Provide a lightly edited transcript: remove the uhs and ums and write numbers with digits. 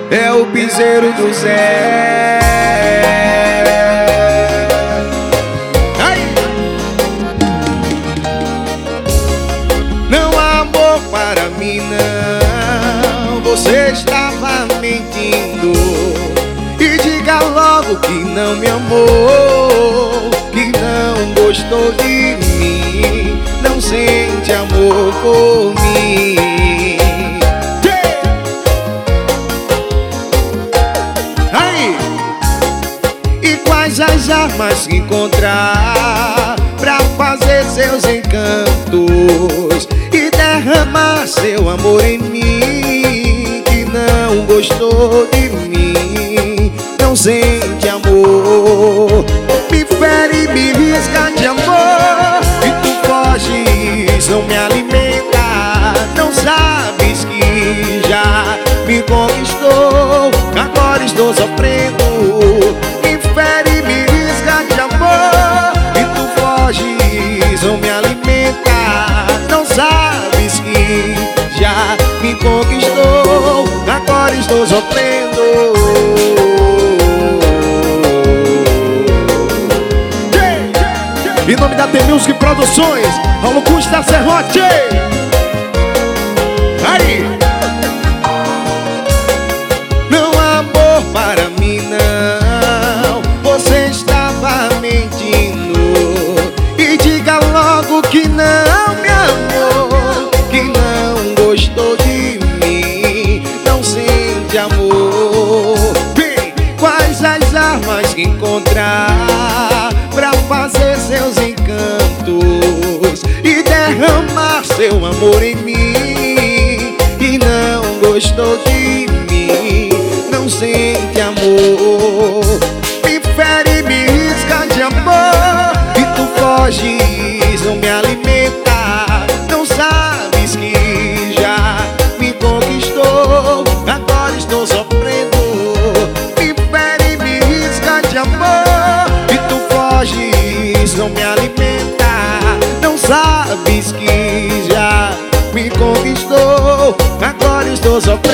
é o piseiro do Zé. Ai! Não há amor para mim não, você estava mentindo. E diga logo que não me amou, que não gostou de mim, não sente amor por mim. As armas que encontrar pra fazer seus encantos e derramar seu amor em mim, que não gostou de mim, não sente amor, me fere, me risca de amor, e tu foges, não me alimenta, não sabes que já me conquistou, agora estou sofrendo. Não me alimenta, não sabes que já me conquistou, agora estou sofrendo. Em nome da T-Music Produções, Paulo Custa Serrote. Aí! Não há amor para mim não, você estava mentindo. Diga logo que não me amou, que não gostou de mim, não sente amor. Bem, quais as armas que encontrar pra fazer seus encantos e derramar seu amor em mim, e não gostou de mim, não sente amor, me fere, me risca de amor, e tu foges, não me alimenta, não sabes que já me conquistou, agora estou sofrendo, me fere, me risca de amor, e tu foges, não me alimenta, não sabes que já me conquistou, agora estou sofrendo.